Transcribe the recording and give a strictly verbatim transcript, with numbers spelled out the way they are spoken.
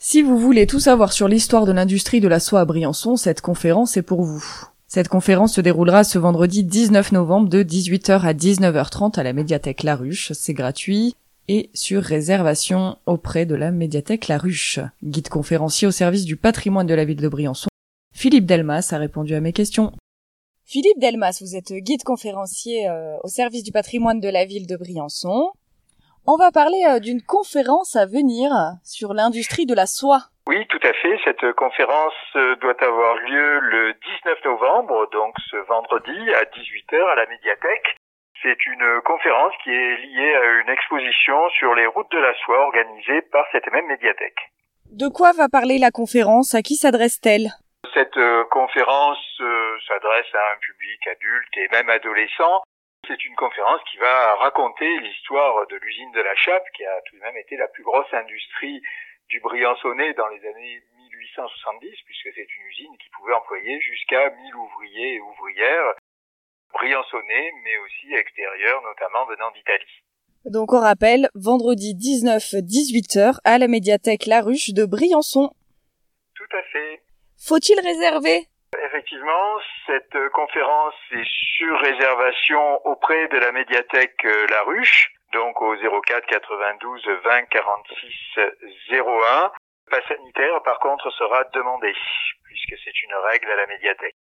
Si vous voulez tout savoir sur l'histoire de l'industrie de la soie à Briançon, cette conférence est pour vous. Cette conférence se déroulera ce vendredi dix-neuf novembre de dix-huit heures à dix-neuf heures trente à la médiathèque La Ruche. C'est gratuit et sur réservation auprès de la médiathèque La Ruche. Guide conférencier au service du patrimoine de la ville de Briançon, Philippe Delmas a répondu à mes questions. Philippe Delmas, vous êtes guide conférencier euh, au service du patrimoine de la ville de Briançon. On va parler euh, d'une conférence à venir sur l'industrie de la soie. Oui, tout à fait. Cette conférence doit avoir lieu le dix-neuf novembre, donc ce vendredi à dix-huit heures à la médiathèque. C'est une conférence qui est liée à une exposition sur les routes de la soie organisée par cette même médiathèque. De quoi va parler la conférence? À qui s'adresse-t-elle? Cette euh, conférence euh, s'adresse à un public adulte et même adolescent. C'est une conférence qui va raconter l'histoire de l'usine de la Chappe, qui a tout de même été la plus grosse industrie du Briançonnais dans les années mille huit cent soixante-dix, puisque c'est une usine qui pouvait employer jusqu'à mille ouvriers et ouvrières briançonnais, mais aussi extérieurs, notamment venant d'Italie. Donc on rappelle, vendredi dix-neuf dix-huit heures à la médiathèque La Ruche de Briançon. Tout à fait. Faut-il réserver? Effectivement, cette conférence est sur réservation auprès de la médiathèque La Ruche, donc au zéro quatre quatre-vingt-douze vingt quarante-six zéro un. Le pass sanitaire, par contre, sera demandé, puisque c'est une règle à la médiathèque.